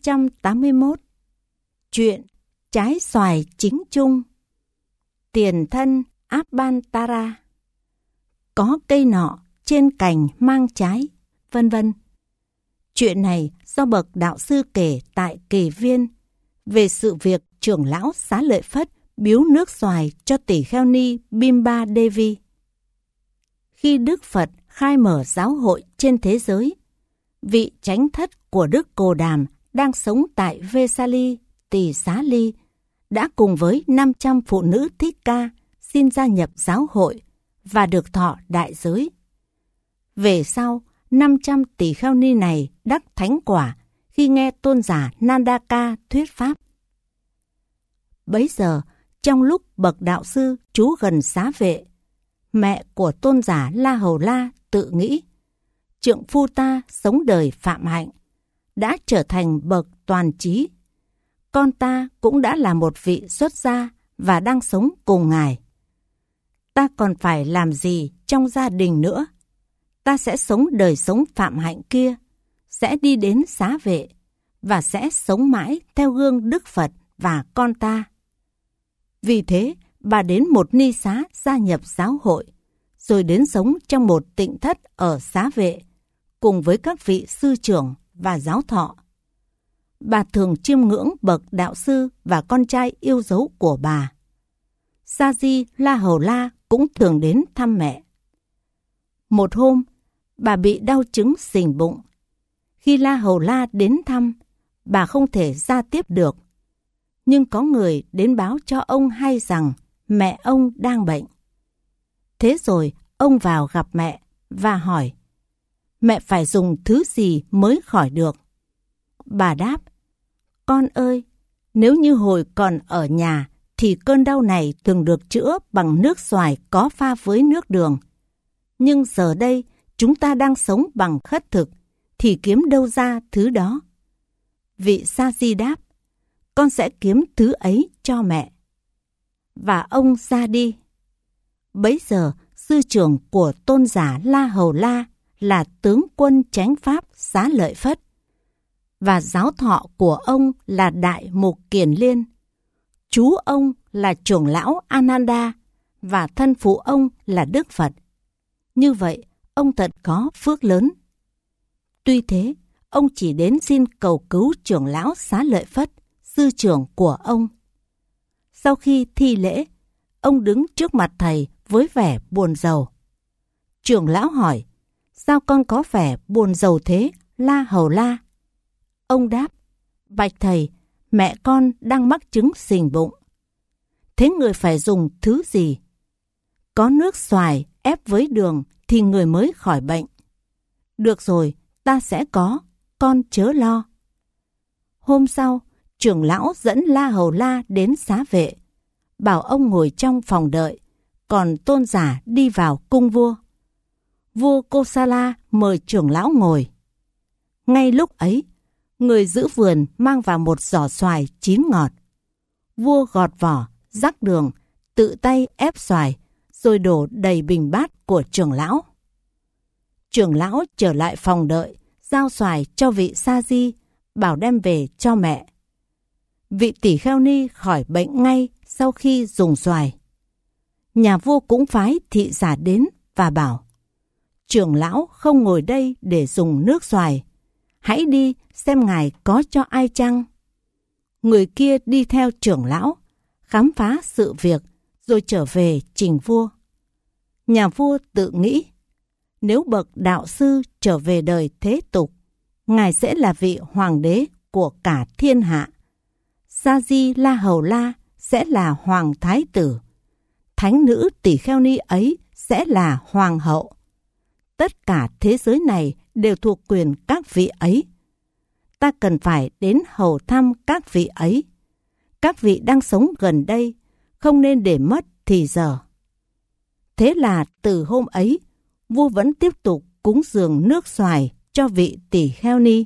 581. Chuyện trái xoài chính chung. Tiền thân Abhantara. Có cây nọ trên cành mang trái, vân vân. Chuyện này do bậc đạo sư kể tại Kỳ Viên về sự việc trưởng lão Xá Lợi Phất biếu nước xoài cho tỷ kheo ni Bimba Devi. Khi Đức Phật khai mở giáo hội trên thế giới, vị chánh thất của Đức Cồ Đàm đang sống tại Vesali, Tỳ Xá Ly, đã cùng với 500 phụ nữ Thích Ca xin gia nhập giáo hội và được thọ đại giới. Về sau, 500 tỷ kheo ni này đắc thánh quả khi nghe tôn giả Nandaka thuyết pháp. Bấy giờ, trong lúc bậc đạo sư trú gần Xá Vệ, mẹ của tôn giả La Hầu La tự nghĩ, trượng phu ta sống đời phạm hạnh, đã trở thành bậc toàn trí. Con ta cũng đã là một vị xuất gia và đang sống cùng ngài. Ta còn phải làm gì trong gia đình nữa? Ta sẽ sống đời sống phạm hạnh kia, sẽ đi đến Xá Vệ và sẽ sống mãi theo gương Đức Phật và con ta. Vì thế, bà đến một ni xá gia nhập giáo hội, rồi đến sống trong một tịnh thất ở Xá Vệ, cùng với các vị sư trưởng và giáo thọ. Bà thường chiêm ngưỡng bậc đạo sư và con trai yêu dấu của bà. Sa Di La Hầu La cũng thường đến thăm mẹ. Một hôm, bà bị đau chứng xình bụng. Khi La Hầu La đến thăm, bà không thể ra tiếp được. Nhưng có người đến báo cho ông hay rằng mẹ ông đang bệnh. Thế rồi ông vào gặp mẹ và hỏi, mẹ phải dùng thứ gì mới khỏi được? Bà đáp, con ơi, nếu như hồi còn ở nhà thì cơn đau này thường được chữa bằng nước xoài có pha với nước đường. Nhưng giờ đây chúng ta đang sống bằng khất thực thì kiếm đâu ra thứ đó? Vị Sa Di đáp, con sẽ kiếm thứ ấy cho mẹ. Và ông ra đi. Bấy giờ sư trưởng của tôn giả La Hầu La là tướng quân chánh pháp Xá Lợi Phất, và giáo thọ của ông là Đại Mục Kiền Liên. Chú ông là trưởng lão Ananda và thân phụ ông là Đức Phật. Như vậy, ông thật có phước lớn. Tuy thế, ông chỉ đến xin cầu cứu trưởng lão Xá Lợi Phất, sư trưởng của ông. Sau khi thi lễ, ông đứng trước mặt thầy với vẻ buồn rầu. Trưởng lão hỏi, sao con có vẻ buồn rầu thế, La Hầu La? Ông đáp, bạch thầy, mẹ con đang mắc chứng xình bụng. Thế người phải dùng thứ gì? Có nước xoài ép với đường thì người mới khỏi bệnh. Được rồi, ta sẽ có, con chớ lo. Hôm sau, trưởng lão dẫn La Hầu La đến Xá Vệ, bảo ông ngồi trong phòng đợi, còn tôn giả đi vào cung vua. Vua Kosala mời trưởng lão ngồi. Ngay lúc ấy, người giữ vườn mang vào một giỏ xoài chín ngọt. Vua gọt vỏ, rắc đường, tự tay ép xoài, rồi đổ đầy bình bát của trưởng lão. Trưởng lão trở lại phòng đợi, giao xoài cho vị Sa Di, bảo đem về cho mẹ. Vị tỷ kheo ni khỏi bệnh ngay sau khi dùng xoài. Nhà vua cũng phái thị giả đến và bảo, trưởng lão không ngồi đây để dùng nước xoài. Hãy đi xem ngài có cho ai chăng. Người kia đi theo trưởng lão, khám phá sự việc, rồi trở về trình vua. Nhà vua tự nghĩ, nếu bậc đạo sư trở về đời thế tục, ngài sẽ là vị hoàng đế của cả thiên hạ. Sa Di La Hầu La sẽ là hoàng thái tử. Thánh nữ tỷ kheo ni ấy sẽ là hoàng hậu. Tất cả thế giới này đều thuộc quyền các vị ấy. Ta cần phải đến hầu thăm các vị ấy. Các vị đang sống gần đây, không nên để mất thì giờ. Thế là từ hôm ấy, vua vẫn tiếp tục cúng dường nước xoài cho vị tỷ kheo ni.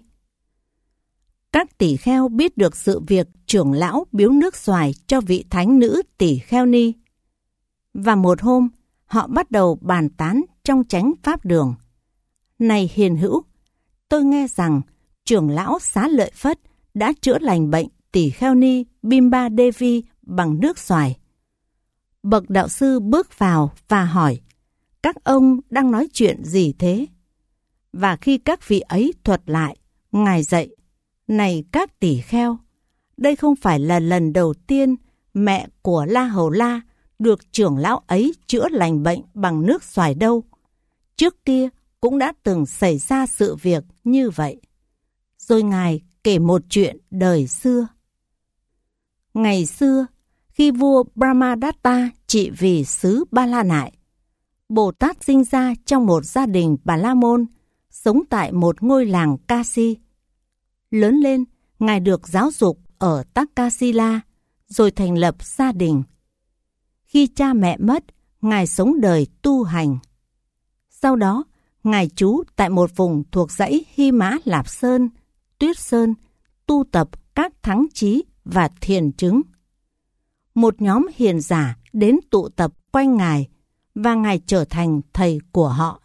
Các tỷ kheo biết được sự việc trưởng lão biếu nước xoài cho vị thánh nữ tỷ kheo ni. Và một hôm, họ bắt đầu bàn tán trong chánh pháp đường. Này hiền hữu, tôi nghe rằng trưởng lão Xá Lợi Phất đã chữa lành bệnh tỷ kheo ni Bimba Devi bằng nước xoài. Bậc đạo sư bước vào và hỏi, các ông đang nói chuyện gì thế? Và khi các vị ấy thuật lại, Ngài dạy, này các tỷ kheo, đây không phải là lần đầu tiên mẹ của La Hầu La được trưởng lão ấy chữa lành bệnh bằng nước xoài đâu. Trước kia cũng đã từng xảy ra sự việc như vậy. Rồi Ngài kể một chuyện đời xưa. Ngày xưa, khi vua Brahmadatta trị vì xứ Ba La Nại, Bồ Tát sinh ra trong một gia đình Bà La Môn, sống tại một ngôi làng Kasi. Lớn lên, Ngài được giáo dục ở Takasila, rồi thành lập gia đình. Khi cha mẹ mất, Ngài sống đời tu hành. Sau đó, Ngài trú tại một vùng thuộc dãy Hy Mã Lạp Sơn, Tuyết Sơn, tu tập các thắng chí và thiền chứng. Một nhóm hiền giả đến tụ tập quanh Ngài, và Ngài trở thành thầy của họ.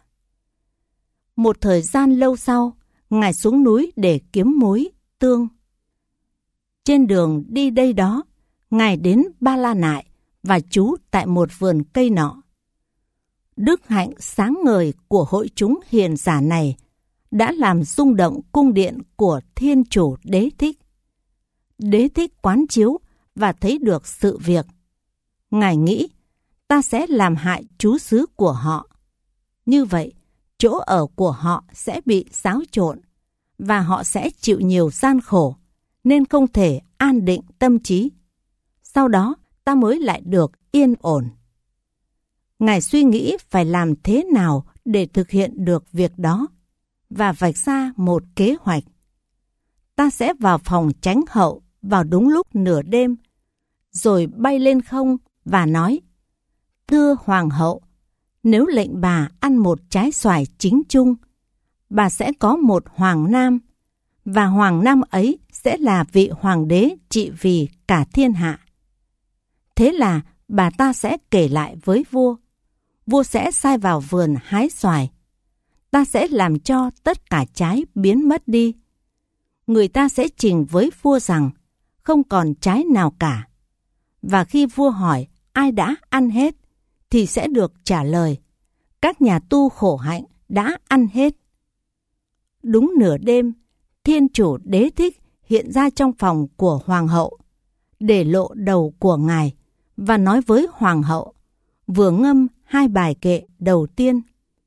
Một thời gian lâu sau, Ngài xuống núi để kiếm muối, tương. Trên đường đi đây đó, Ngài đến Ba La Nại và trú tại một vườn cây nọ. Đức hạnh sáng ngời của hội chúng hiền giả này đã làm rung động cung điện của Thiên Chủ Đế Thích. Đế Thích quán chiếu và thấy được sự việc. Ngài nghĩ, ta sẽ làm hại trú xứ của họ. Như vậy, chỗ ở của họ sẽ bị xáo trộn, và họ sẽ chịu nhiều gian khổ, nên không thể an định tâm trí. Sau đó, ta mới lại được yên ổn. Ngài suy nghĩ phải làm thế nào để thực hiện được việc đó, và vạch ra một kế hoạch. Ta sẽ vào phòng chánh hậu vào đúng lúc nửa đêm, rồi bay lên không và nói, thưa Hoàng hậu, nếu lệnh bà ăn một trái xoài chính chung, bà sẽ có một hoàng nam, và hoàng nam ấy sẽ là vị hoàng đế trị vì cả thiên hạ. Thế là bà ta sẽ kể lại với vua. Vua sẽ sai vào vườn hái xoài. Ta sẽ làm cho tất cả trái biến mất đi. Người ta sẽ trình với vua rằng không còn trái nào cả. Và khi vua hỏi ai đã ăn hết, thì sẽ được trả lời, các nhà tu khổ hạnh đã ăn hết. Đúng nửa đêm, Thiên Chủ Đế Thích hiện ra trong phòng của Hoàng hậu, để lộ đầu của Ngài và nói với Hoàng hậu, vừa ngâm 2 bài kệ đầu tiên.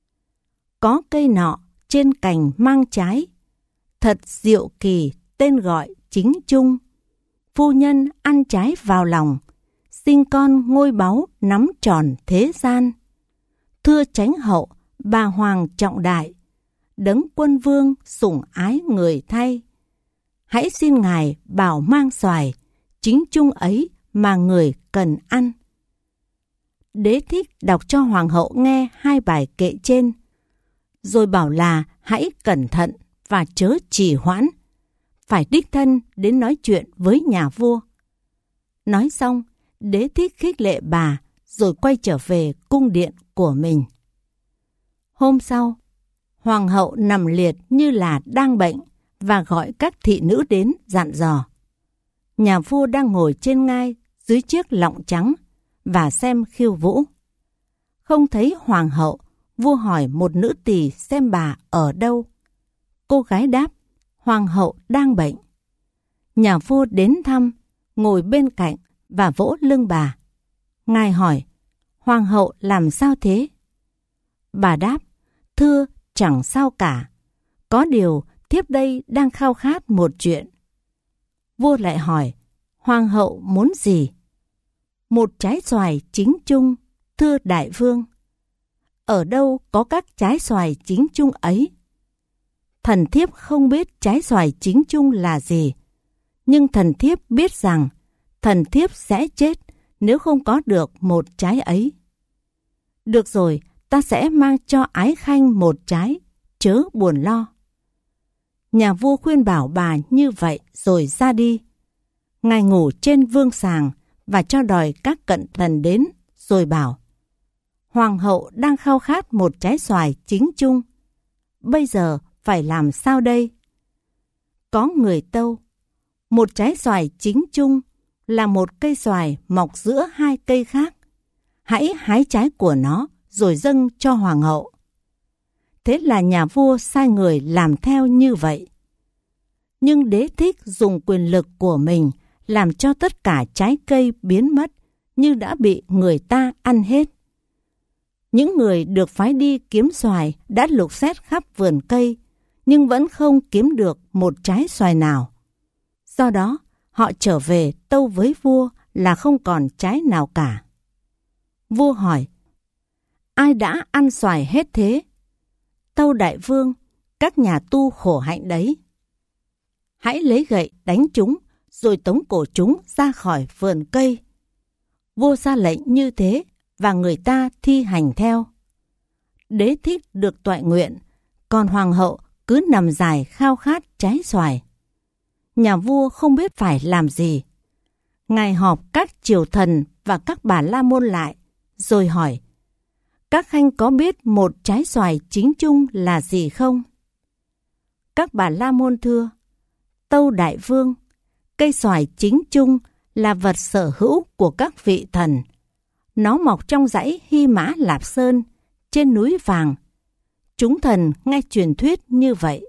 Có cây nọ trên cành mang trái, thật diệu kỳ tên gọi chính chung. Phu nhân ăn trái vào lòng, sinh con ngôi báu nắm tròn thế gian. Thưa chánh hậu, bà hoàng trọng đại, đấng quân vương sủng ái người thay. Hãy xin Ngài bảo mang xoài, chính chung ấy mà người cần ăn. Đế Thích đọc cho Hoàng hậu nghe 2 bài kệ trên, rồi bảo là hãy cẩn thận và chớ trì hoãn, phải đích thân đến nói chuyện với nhà vua. Nói xong, Đế Thích khích lệ bà, rồi quay trở về cung điện của mình. Hôm sau, Hoàng hậu nằm liệt như là đang bệnh và gọi các thị nữ đến dặn dò. Nhà vua đang ngồi trên ngai dưới chiếc lọng trắng và xem khiêu vũ. Không thấy Hoàng hậu, vua hỏi một nữ tỳ xem bà ở đâu. Cô gái đáp, Hoàng hậu đang bệnh. Nhà vua đến thăm, ngồi bên cạnh và vỗ lưng bà. Ngài hỏi, Hoàng hậu làm sao thế? Bà đáp, thưa, chẳng sao cả. Có điều, thiếp đây đang khao khát một chuyện. Vua lại hỏi, Hoàng hậu muốn gì? Một trái xoài chính chung, thưa đại vương. Ở đâu có các trái xoài chính chung ấy? Thần thiếp không biết trái xoài chính chung là gì, nhưng thần thiếp biết rằng thần thiếp sẽ chết nếu không có được một trái ấy. Được rồi, ta sẽ mang cho ái khanh một trái, chớ buồn lo. Nhà vua khuyên bảo bà như vậy rồi ra đi. Ngài ngủ trên vương sàng và cho đòi các cận thần đến, rồi bảo, Hoàng hậu đang khao khát một trái xoài chính chung. Bây giờ phải làm sao đây? Có người tâu, Một trái xoài chính chung là một cây xoài mọc giữa hai cây khác. Hãy hái trái của nó rồi dâng cho hoàng hậu. Thế là nhà vua sai người làm theo như vậy. Nhưng đế thích dùng quyền lực của mình làm cho tất cả trái cây biến mất như đã bị người ta ăn hết. Những người được phái đi kiếm xoài đã lục xét khắp vườn cây, nhưng vẫn không kiếm được một trái xoài nào. Do đó, họ trở về tâu với vua là không còn trái nào cả. Vua hỏi, ai đã ăn xoài hết thế? Tâu đại vương, các nhà tu khổ hạnh đấy. Hãy lấy gậy đánh chúng, rồi tống cổ chúng ra khỏi vườn cây. Vua ra lệnh như thế, và người ta thi hành theo. Đế thích được toại nguyện, còn hoàng hậu cứ nằm dài khao khát trái xoài. Nhà vua không biết phải làm gì. Ngài họp các triều thần và các bà la môn lại, rồi hỏi, các khanh có biết một trái xoài chính chung là gì không? Các bà la môn thưa, tâu đại vương, cây xoài chính chung là vật sở hữu của các vị thần. Nó mọc trong dãy Hy Mã Lạp Sơn, trên núi vàng. Chúng thần nghe truyền thuyết như vậy.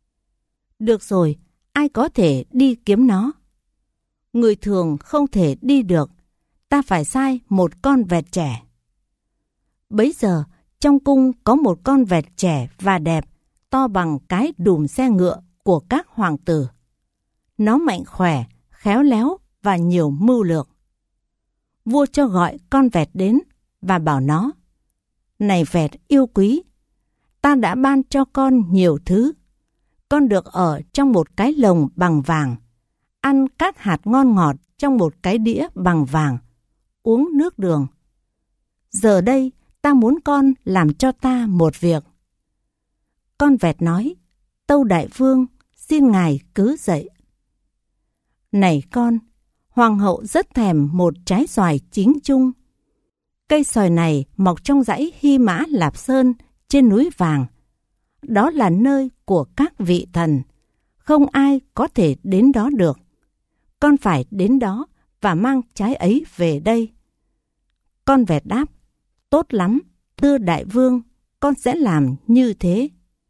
Được rồi, ai có thể đi kiếm nó? Người thường không thể đi được, ta phải sai một con vẹt trẻ. Bấy giờ, trong cung có một con vẹt trẻ và đẹp, to bằng cái đùm xe ngựa của các hoàng tử. Nó mạnh khỏe, khéo léo và nhiều mưu lược. Vua cho gọi con vẹt đến và bảo nó, này vẹt yêu quý, ta đã ban cho con nhiều thứ. Con được ở trong một cái lồng bằng vàng, ăn các hạt ngon ngọt trong một cái đĩa bằng vàng, uống nước đường. Giờ đây ta muốn con làm cho ta một việc. Con vẹt nói, tâu đại vương, xin ngài cứ dậy. Này con, hoàng hậu rất thèm một trái xoài chính chung. Cây xoài này mọc trong dãy Hy Mã Lạp Sơn trên núi vàng. Đó là nơi của các vị thần. Không ai có thể đến đó được. Con phải đến đó và mang trái ấy về đây. Con vẹt đáp, tốt lắm, thưa đại vương, con sẽ làm như thế.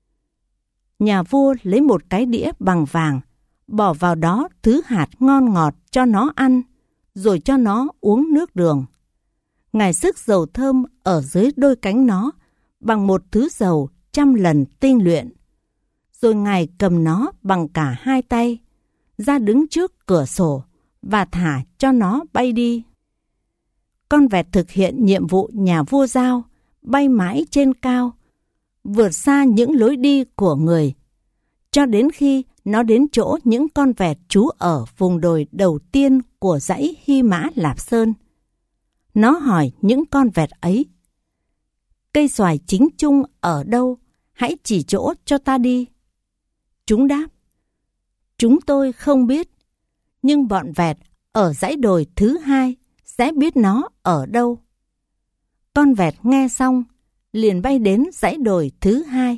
Nhà vua lấy một cái đĩa bằng vàng, bỏ vào đó thứ hạt ngon ngọt cho nó ăn, rồi cho nó uống nước đường. Ngài sức dầu thơm ở dưới đôi cánh nó bằng một thứ dầu 100 lần tinh luyện. Rồi Ngài cầm nó bằng cả hai tay, ra đứng trước cửa sổ và thả cho nó bay đi. Con vẹt thực hiện nhiệm vụ nhà vua giao, bay mãi trên cao, vượt xa những lối đi của người, cho đến khi nó đến chỗ những con vẹt trú ở vùng đồi đầu tiên của dãy Hy Mã Lạp Sơn. Nó hỏi những con vẹt ấy, cây xoài chính chung ở đâu? Hãy chỉ chỗ cho ta đi. Chúng đáp, chúng tôi không biết, nhưng bọn vẹt ở dãy đồi thứ hai sẽ biết nó ở đâu. Con vẹt nghe xong, liền bay đến dãy đồi thứ hai.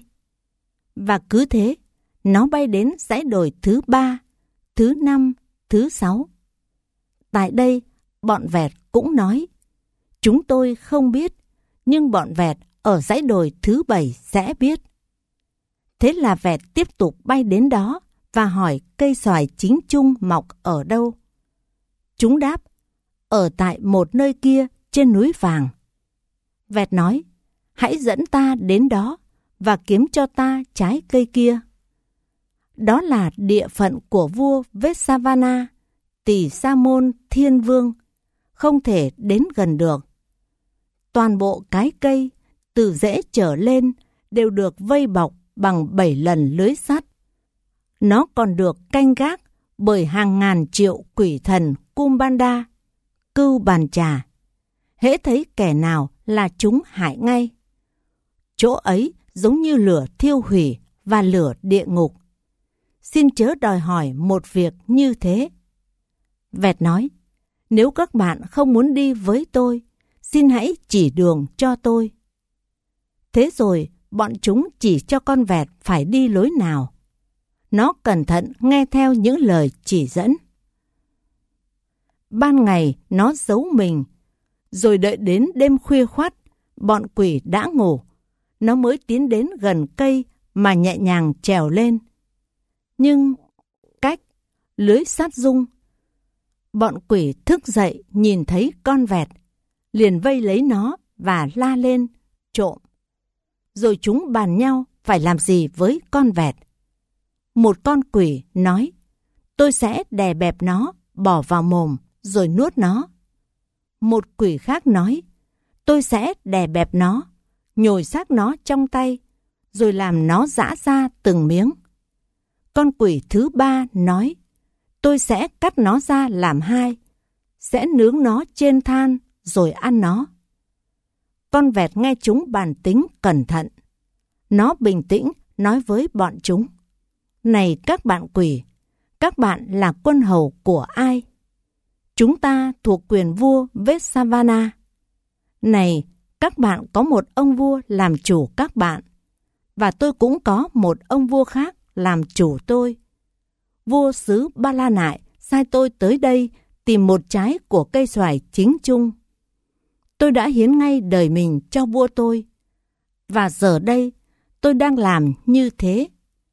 Và cứ thế, nó bay đến dãy đồi thứ 3, thứ 5, thứ 6. Tại đây, bọn vẹt cũng nói, chúng tôi không biết, nhưng bọn vẹt ở dãy đồi thứ 7 sẽ biết. Thế là vẹt tiếp tục bay đến đó và hỏi cây xoài chính chung mọc ở đâu. Chúng đáp, ở tại một nơi kia trên núi vàng. Vẹt nói, hãy dẫn ta đến đó và kiếm cho ta trái cây kia. Đó là địa phận của vua Vessavana, Tỳ Sa Môn Thiên Vương, không thể đến gần được. Toàn bộ cái cây, từ rễ trở lên, đều được vây bọc bằng 7 lần lưới sắt. Nó còn được canh gác bởi hàng ngàn triệu quỷ thần Kumbanda, cưu bàn trà. Hễ thấy kẻ nào là chúng hại ngay. Chỗ ấy giống như lửa thiêu hủy và lửa địa ngục. Xin chớ đòi hỏi một việc như thế. Vẹt nói, nếu các bạn không muốn đi với tôi, xin hãy chỉ đường cho tôi. Thế rồi, bọn chúng chỉ cho con vẹt phải đi lối nào. Nó cẩn thận nghe theo những lời chỉ dẫn. ban ngày nó giấu mình, rồi đợi đến đêm khuya khoắt, bọn quỷ đã ngủ, nó mới tiến đến gần cây mà nhẹ nhàng trèo lên. Nhưng cách lưới sát rung, bọn quỷ thức dậy nhìn thấy con vẹt, liền vây lấy nó và la lên trộm. Rồi chúng bàn nhau phải làm gì với con vẹt. Một con quỷ nói, tôi sẽ đè bẹp nó, bỏ vào mồm, rồi nuốt nó. Một quỷ khác nói, tôi sẽ đè bẹp nó, nhồi xác nó trong tay, rồi làm nó giã ra từng miếng. Con quỷ thứ ba nói, tôi sẽ cắt nó ra làm hai, sẽ nướng nó trên than, rồi ăn nó. Con vẹt nghe chúng bàn tính cẩn thận. Nó bình tĩnh nói với bọn chúng, này các bạn quỷ, các bạn là quân hầu của ai? Chúng ta thuộc quyền vua Vessavana. Này, các bạn có một ông vua làm chủ các bạn, và tôi cũng có một ông vua khác làm chủ tôi. Vua xứ Ba La Nại sai tôi tới đây tìm một trái của cây xoài chính chung. Tôi đã hiến ngay đời mình cho vua tôi, và giờ đây tôi đang làm như thế.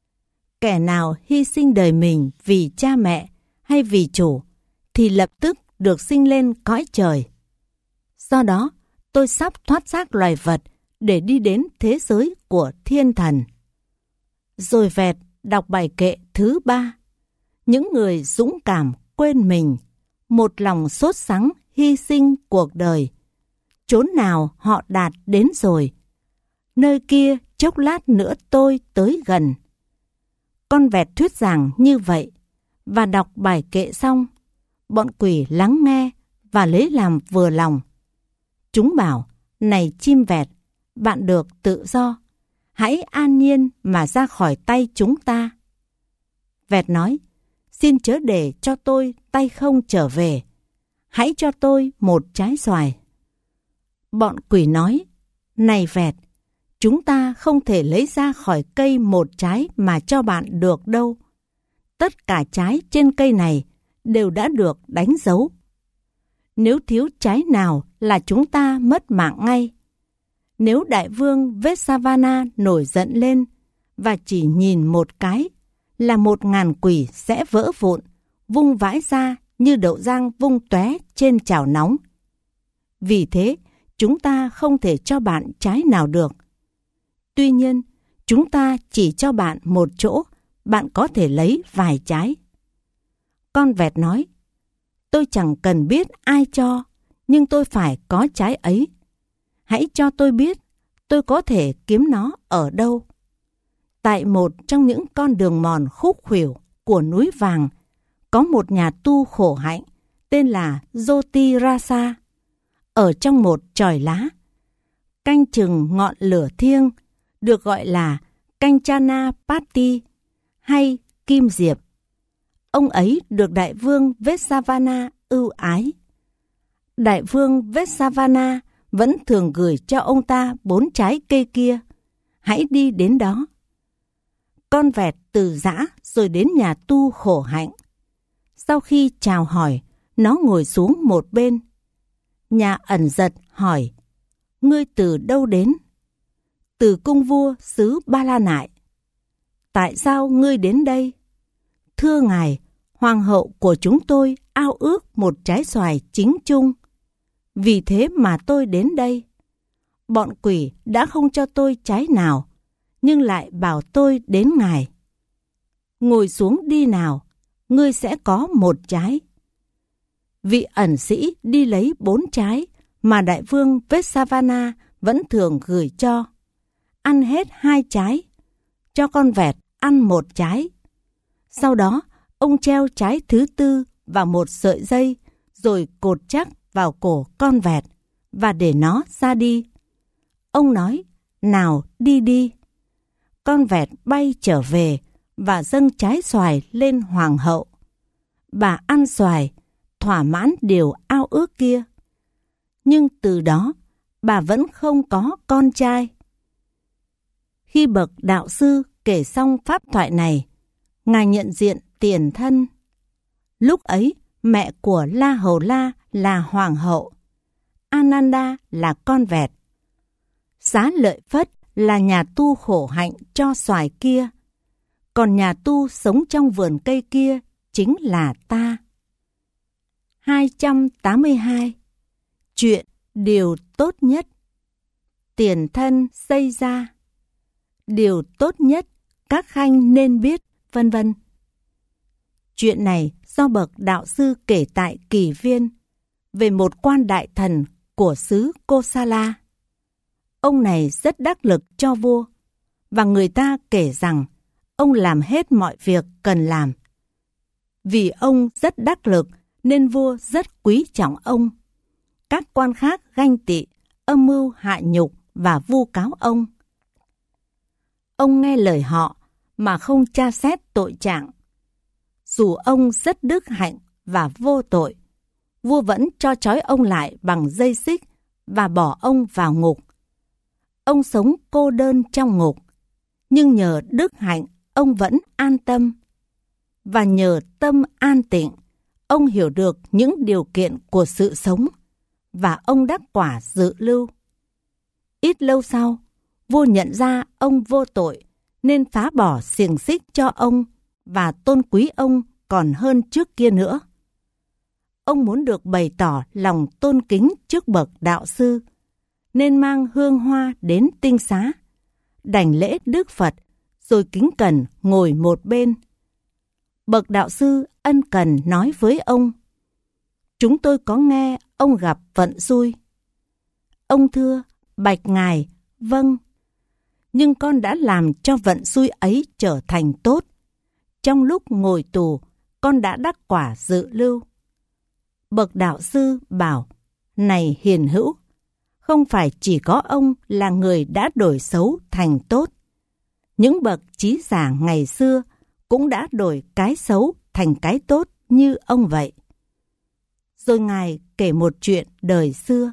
Kẻ nào hy sinh đời mình vì cha mẹ hay vì chủ, thì lập tức được sinh lên cõi trời. Do đó, tôi sắp thoát xác loài vật để đi đến thế giới của thiên thần. Rồi vẹt đọc bài kệ thứ 3. Những người dũng cảm quên mình, một lòng sốt sắng hy sinh cuộc đời. Chốn nào họ đạt đến rồi, nơi kia chốc lát nữa tôi tới gần. Con vẹt thuyết giảng như vậy, và đọc bài kệ xong, bọn quỷ lắng nghe và lấy làm vừa lòng. Chúng bảo, này chim vẹt, bạn được tự do, hãy an nhiên mà ra khỏi tay chúng ta. Vẹt nói, xin chớ để cho tôi tay không trở về, hãy cho tôi một trái xoài. Bọn quỷ nói, này vẹt, chúng ta không thể lấy ra khỏi cây một trái mà cho bạn được đâu. Tất cả trái trên cây này đều đã được đánh dấu. Nếu thiếu trái nào là chúng ta mất mạng ngay. Nếu đại vương Vessavana nổi giận lên và chỉ nhìn một cái, là 1000 quỷ sẽ vỡ vụn, vung vãi ra như đậu rang vung tóe trên chảo nóng. Vì thế, chúng ta không thể cho bạn trái nào được. Tuy nhiên, chúng ta chỉ cho bạn một chỗ, bạn có thể lấy vài trái. Con vẹt nói, tôi chẳng cần biết ai cho, nhưng tôi phải có trái ấy. Hãy cho tôi biết, tôi có thể kiếm nó ở đâu. Tại một trong những con đường mòn khúc khuỷu của núi vàng, có một nhà tu khổ hạnh tên là Jyotirasa, ở trong một chòi lá, canh chừng ngọn lửa thiêng, được gọi là Kanchana Pati hay Kim Diệp. Ông ấy được đại vương Vessavana ưu ái. Đại vương Vessavana vẫn thường gửi cho ông ta 4 trái cây kia. Hãy đi đến đó. Con vẹt từ giã rồi đến nhà tu khổ hạnh. Sau khi chào hỏi, nó ngồi xuống một bên. Nhà ẩn giật hỏi, ngươi từ đâu đến? Từ cung vua xứ Ba La Nại. Tại sao ngươi đến đây? Thưa ngài, hoàng hậu của chúng tôi ao ước một trái xoài chính chung. Vì thế mà tôi đến đây. Bọn quỷ đã không cho tôi trái nào, nhưng lại bảo tôi đến ngài. Ngồi xuống đi nào, ngươi sẽ có một trái. Vị ẩn sĩ đi lấy 4 trái mà đại vương Vessavana vẫn thường gửi cho. Ăn hết 2 trái, cho con vẹt ăn 1 trái. Sau đó, ông treo trái thứ 4 vào một sợi dây, rồi cột chắc vào cổ con vẹt và để nó ra đi. Ông nói, nào đi đi. Con vẹt bay trở về và dâng trái xoài lên hoàng hậu. Bà ăn xoài, thỏa mãn điều ao ước kia. Nhưng từ đó, bà vẫn không có con trai. Khi bậc đạo sư kể xong pháp thoại này, ngài nhận diện tiền thân. Lúc ấy mẹ của La Hầu La là hoàng hậu, Ananda là con vẹt, Xá Lợi Phất là nhà tu khổ hạnh cho xoài kia, còn nhà tu sống trong vườn cây kia chính là ta. 282. Chuyện điều tốt nhất. Tiền thân xây ra. Điều tốt nhất các khanh nên biết, vân vân. Chuyện này do bậc đạo sư kể tại Kỳ Viên về một quan đại thần của xứ Kosala. Ông này rất đắc lực cho vua, và người ta kể rằng ông làm hết mọi việc cần làm. Vì ông rất đắc lực nên vua rất quý trọng ông. Các quan khác ganh tị, âm mưu hạ nhục và vu cáo ông. Ông nghe lời họ mà không tra xét tội trạng. Dù ông rất đức hạnh và vô tội, vua vẫn cho trói ông lại bằng dây xích và bỏ ông vào ngục. Ông sống cô đơn trong ngục, nhưng nhờ đức hạnh ông vẫn an tâm. Và nhờ tâm an tịnh, ông hiểu được những điều kiện của sự sống, và ông đắc quả dự lưu. Ít lâu sau, vua nhận ra ông vô tội, nên phá bỏ xiềng xích cho ông và tôn quý ông còn hơn trước kia nữa. Ông muốn được bày tỏ lòng tôn kính trước bậc đạo sư, nên mang hương hoa đến tinh xá, đảnh lễ Đức Phật, rồi kính cẩn ngồi một bên. Bậc đạo sư ân cần nói với ông: "Chúng tôi có nghe ông gặp vận xui." Ông thưa: "Bạch ngài, vâng. Nhưng con đã làm cho vận xui ấy trở thành tốt. Trong lúc ngồi tù, con đã đắc quả dự lưu." Bậc đạo sư bảo: "Này hiền hữu, không phải chỉ có ông là người đã đổi xấu thành tốt. Những bậc trí giả ngày xưa cũng đã đổi cái xấu thành cái tốt như ông vậy." Rồi ngài kể một chuyện đời xưa.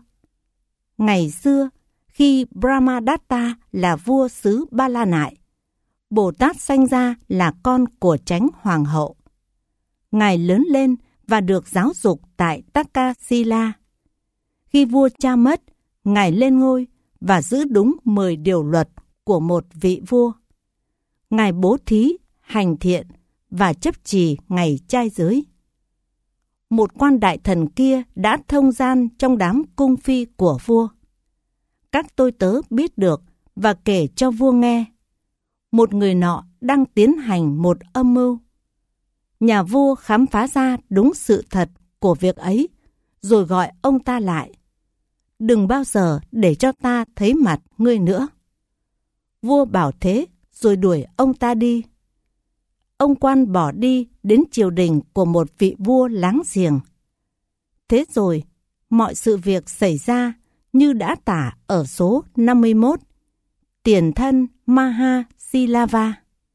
Ngày xưa, khi Brahmadatta là vua xứ Ba La Nại, Bồ Tát sanh ra là con của chánh hoàng hậu. Ngài lớn lên và được giáo dục tại Takasila. Khi vua cha mất, ngài lên ngôi và giữ đúng 10 điều luật của một vị vua. Ngài bố thí, hành thiện và chấp trì ngày trai giới. Một quan đại thần kia đã thông gian trong đám cung phi của vua. Các tôi tớ biết được và kể cho vua nghe. Một người nọ đang tiến hành một âm mưu. Nhà vua khám phá ra đúng sự thật của việc ấy, rồi gọi ông ta lại: "Đừng bao giờ để cho ta thấy mặt ngươi nữa." Vua bảo thế, rồi đuổi ông ta đi. Ông quan bỏ đi đến triều đình của một vị vua láng giềng. Thế rồi, mọi sự việc xảy ra như đã tả ở số 51, tiền thân Maha Silava.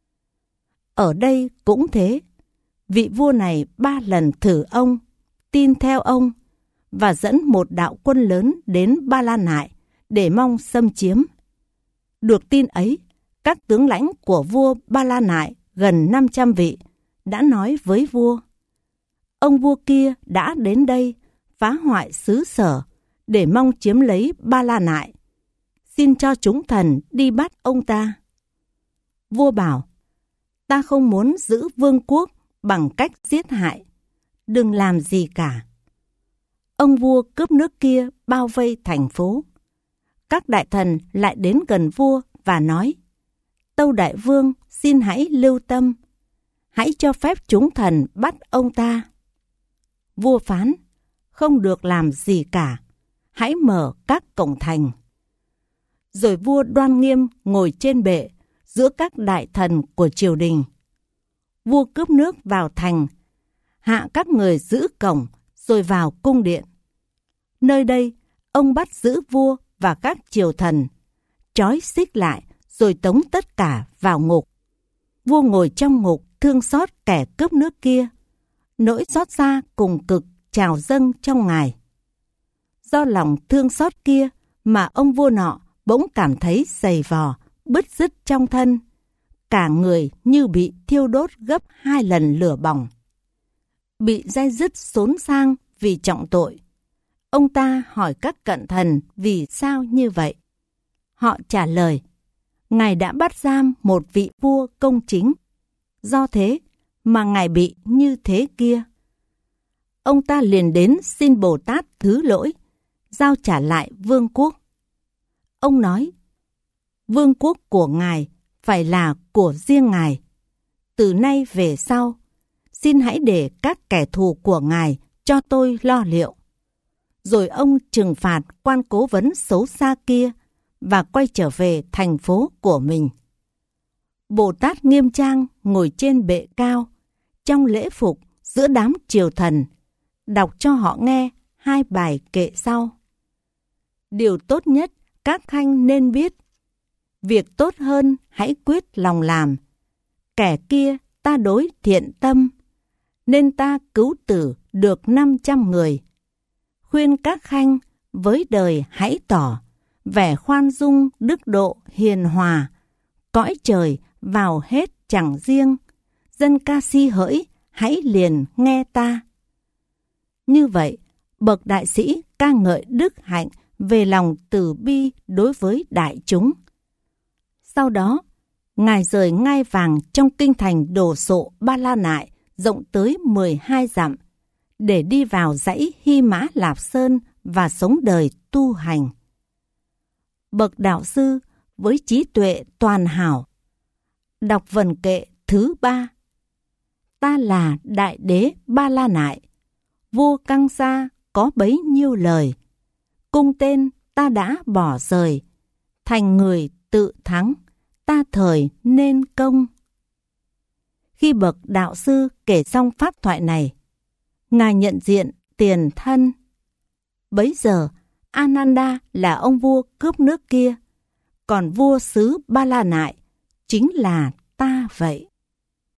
Ở đây cũng thế, vị vua này 3 lần thử ông, tin theo ông, và dẫn một đạo quân lớn đến Ba La Nại để mong xâm chiếm. Được tin ấy, các tướng lãnh của vua Ba La Nại gần 500 vị đã nói với vua: "Ông vua kia đã đến đây phá hoại xứ sở để mong chiếm lấy Ba La Nại. Xin cho chúng thần đi bắt ông ta." Vua bảo: "Ta không muốn giữ vương quốc bằng cách giết hại. Đừng làm gì cả." Ông vua cướp nước kia bao vây thành phố. Các đại thần lại đến gần vua và nói: "Tâu đại vương, xin hãy lưu tâm. Hãy cho phép chúng thần bắt ông ta." Vua phán: "Không được làm gì cả. Hãy mở các cổng thành." Rồi vua đoan nghiêm ngồi trên bệ giữa các đại thần của triều đình. Vua cướp nước vào thành, hạ các người giữ cổng, rồi vào cung điện. Nơi đây, ông bắt giữ vua và các triều thần, trói xích lại, rồi tống tất cả vào ngục. Vua ngồi trong ngục thương xót kẻ cướp nước kia. Nỗi xót xa cùng cực trào dâng trong ngài. Do lòng thương xót kia mà ông vua nọ bỗng cảm thấy dày vò, bứt rứt trong thân. Cả người như bị thiêu đốt gấp 2 lần lửa bỏng. bị day dứt xốn sang vì trọng tội. Ông ta hỏi các cận thần vì sao như vậy. Họ trả lời, Ngài đã bắt giam một vị vua công chính. Do thế mà Ngài bị như thế kia. Ông ta liền đến xin Bồ Tát thứ lỗi, giao trả lại vương quốc. Ông nói, vương quốc của Ngài phải là của riêng Ngài. Từ nay về sau, xin hãy để các kẻ thù của Ngài cho tôi lo liệu. Rồi ông trừng phạt quan cố vấn xấu xa kia và quay trở về thành phố của mình. Bồ Tát nghiêm trang ngồi trên bệ cao, trong lễ phục giữa đám triều thần, đọc cho họ nghe 2 bài kệ sau. Điều tốt nhất các khanh nên biết, việc tốt hơn hãy quyết lòng làm. Kẻ kia ta đối thiện tâm, nên ta cứu tử được 500 người. Khuyên các khanh với đời hãy tỏ, vẻ khoan dung đức độ hiền hòa. Cõi trời vào hết chẳng riêng, dân ca si hỡi hãy liền nghe ta. Như vậy, bậc đại sĩ ca ngợi đức hạnh về lòng từ bi đối với đại chúng. Sau đó, Ngài rời ngai vàng trong kinh thành đồ sộ Ba La Nại rộng tới 12 dặm, để đi vào dãy Hy Mã Lạp Sơn và sống đời tu hành. Bậc đạo sư với trí tuệ toàn hảo, đọc vần kệ thứ 3. Ta là đại đế Ba La Nại, vua Căng Sa có bấy nhiêu lời, cung tên ta đã bỏ rời, thành người tự thắng, ta thời nên công. Khi bậc đạo sư kể xong pháp thoại này, Ngài nhận diện tiền thân. Bấy giờ, Ananda là ông vua cướp nước kia, còn vua xứ Ba La Nại chính là ta vậy.